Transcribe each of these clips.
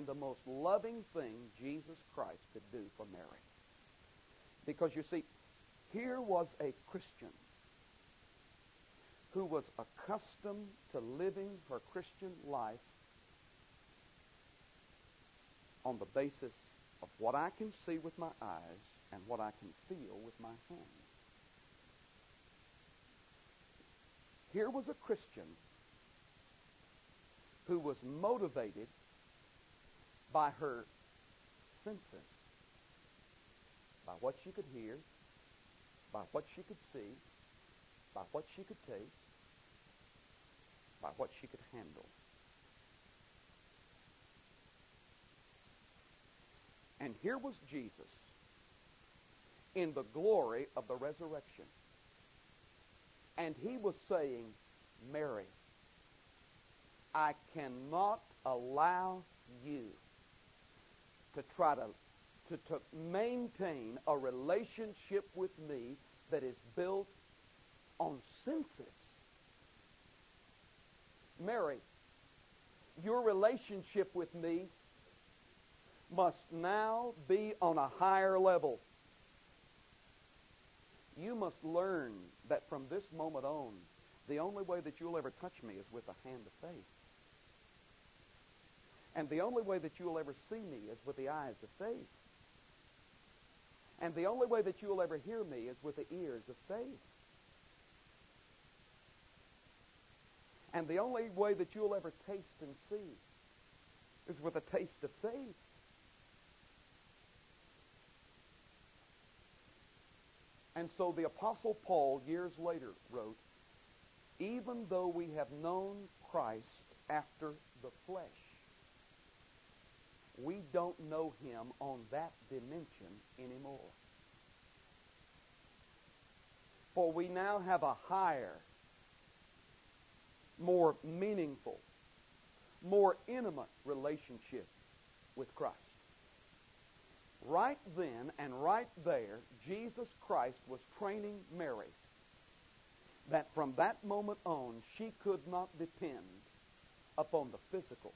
and the most loving thing Jesus Christ could do for Mary. Because you see, here was a Christian who was accustomed to living her Christian life on the basis of what I can see with my eyes and what I can feel with my hands. Here was a Christian who was motivated by her senses, by what she could hear, by what she could see, by what she could taste, by what she could handle. And here was Jesus in the glory of the resurrection. And he was saying, Mary, I cannot allow you to try to maintain a relationship with me that is built on senses. Mary, your relationship with me must now be on a higher level. You must learn that from this moment on, the only way that you'll ever touch me is with a hand of faith. And the only way that you'll ever see me is with the eyes of faith. And the only way that you'll ever hear me is with the ears of faith. And the only way that you'll ever taste and see is with a taste of faith. And so the Apostle Paul, years later, wrote, even though we have known Christ after the flesh, we don't know him on that dimension anymore. For we now have a higher, more meaningful, more intimate relationship with Christ. Right then and right there, Jesus Christ was training Mary that from that moment on, she could not depend upon the physical.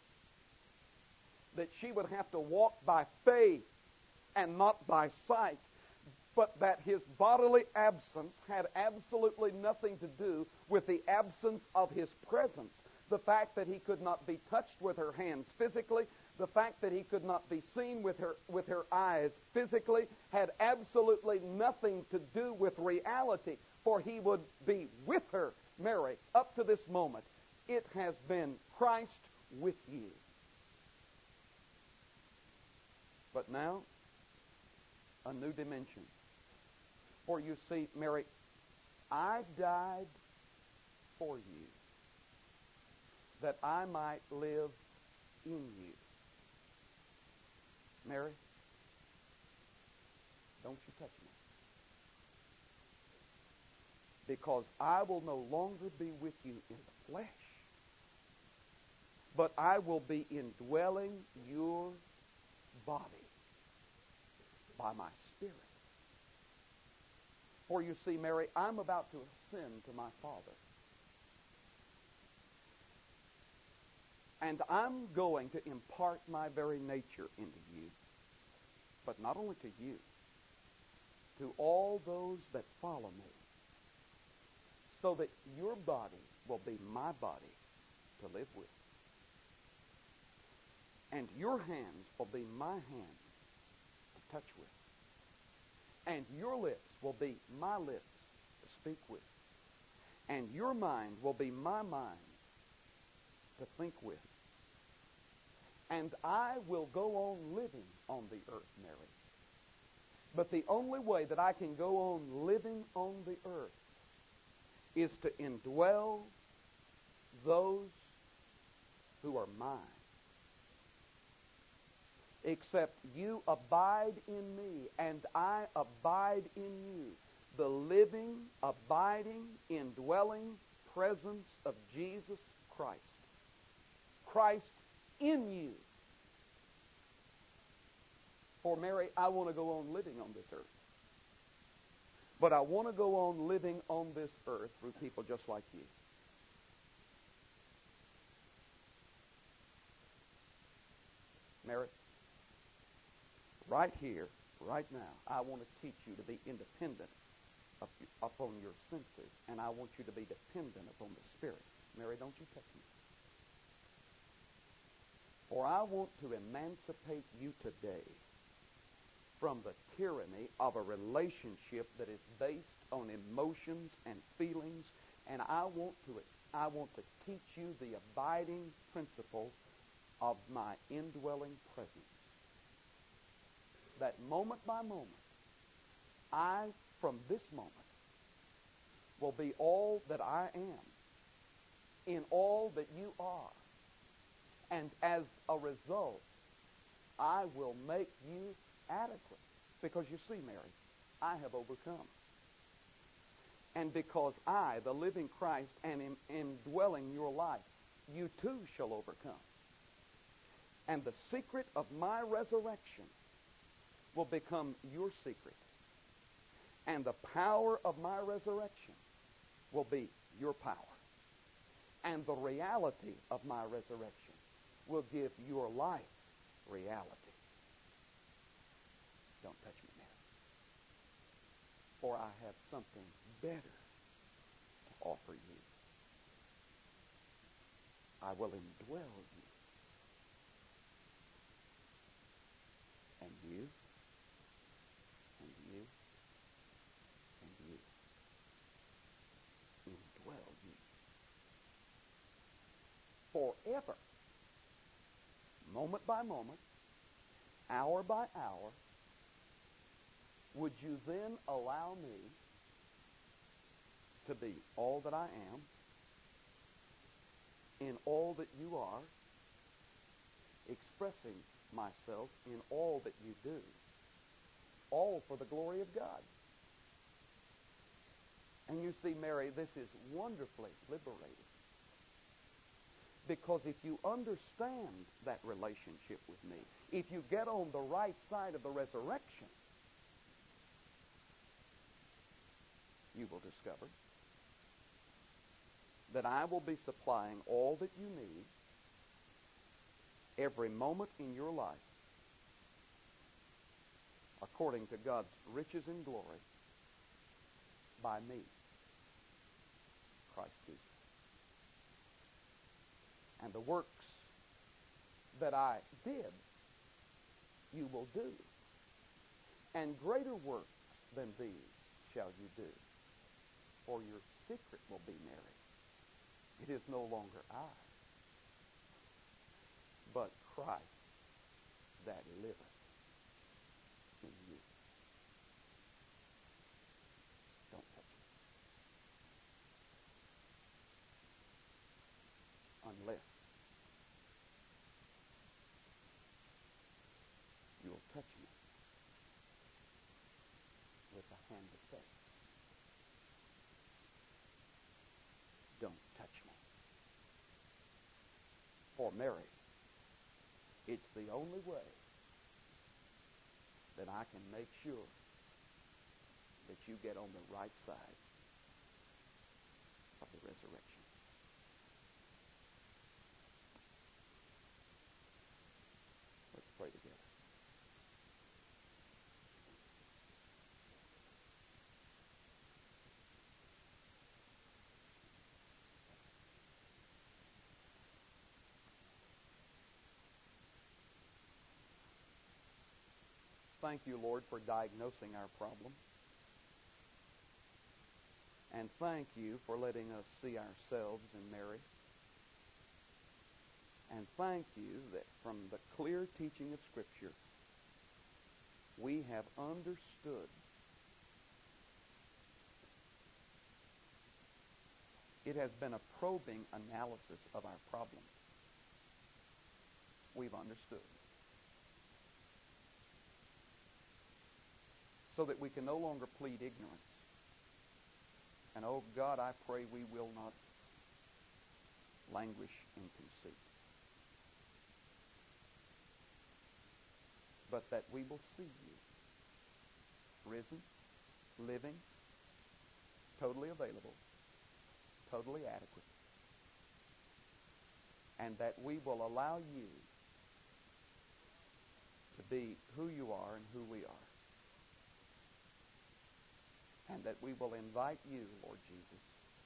That she would have to walk by faith and not by sight. But that his bodily absence had absolutely nothing to do with the absence of his presence. The fact that he could not be touched with her hands physically, the fact that he could not be seen with her eyes physically, had absolutely nothing to do with reality. For he would be with her, Mary, up to this moment. It has been Christ with you. But now, a new dimension. For you see, Mary, I died for you, that I might live in you. Mary, don't you touch me. Because I will no longer be with you in the flesh, but I will be indwelling your body by my Spirit. For you see, Mary, I'm about to ascend to my Father. And I'm going to impart my very nature into you. But not only to you, to all those that follow me. So that your body will be my body to live with. And your hands will be my hands to touch with. And your lips will be my lips to speak with. And your mind will be my mind to think with. And I will go on living on the earth, Mary. But the only way that I can go on living on the earth is to indwell those who are mine. Except you abide in me and I abide in you. The living, abiding, indwelling presence of Jesus Christ. Christ in you. For Mary, I want to go on living on this earth. But I want to go on living on this earth through people just like you. Mary, right here, right now, I want to teach you to be independent upon your senses, and I want you to be dependent upon the Spirit. Mary, don't you touch me. For I want to emancipate you today from the tyranny of a relationship that is based on emotions and feelings, and I want to teach you the abiding principle of my indwelling presence. That moment by moment, I, from this moment, will be all that I am in all that you are. And as a result, I will make you adequate. Because you see, Mary, I have overcome. And because I, the living Christ, am indwelling your life, you too shall overcome. And the secret of my resurrection will become your secret. And the power of my resurrection will be your power. And the reality of my resurrection will give your life reality. Don't touch me, Mary. For I have something better to offer you. I will indwell you. And you, and you, and you. Indwell you. Forever. Moment by moment, hour by hour, would you then allow me to be all that I am, in all that you are, expressing myself in all that you do, all for the glory of God? And you see, Mary, this is wonderfully liberating. Because if you understand that relationship with me, if you get on the right side of the resurrection, you will discover that I will be supplying all that you need every moment in your life according to God's riches and glory by me, Christ Jesus. And the works that I did, you will do. And greater works than these shall you do. For your secret will be, Mary, it is no longer I, but Christ that liveth in you. Don't touch it. Unless you will touch me with the hand of faith. Don't touch me. For Mary, it's the only way that I can make sure that you get on the right side of the resurrection. Let's pray together. Thank you, Lord, for diagnosing our problem. And thank you for letting us see ourselves in Mary. And thank you that from the clear teaching of Scripture, we have understood. It has been a probing analysis of our problem. We've understood. So that we can no longer plead ignorance. And oh God, I pray we will not languish in conceit. But that we will see you, risen, living, totally available, totally adequate. And that we will allow you to be who you are and who we are. And that we will invite you, Lord Jesus,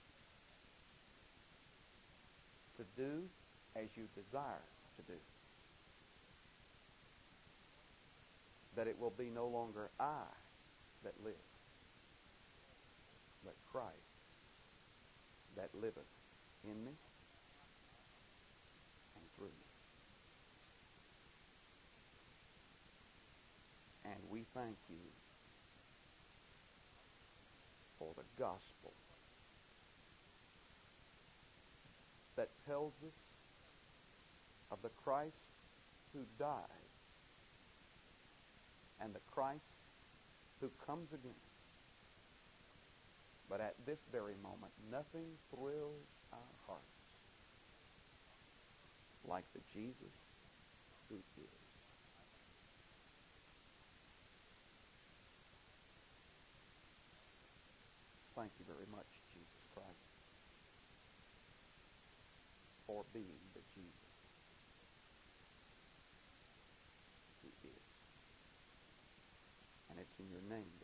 to do as you desire to do. That it will be no longer I that live, but Christ that liveth in me and through me. And we thank you for the gospel that tells us of the Christ who died and the Christ who comes again. But at this very moment, nothing thrills our hearts like the Jesus who is. Thank you very much, Jesus Christ, for being the Jesus who is. And it's in your name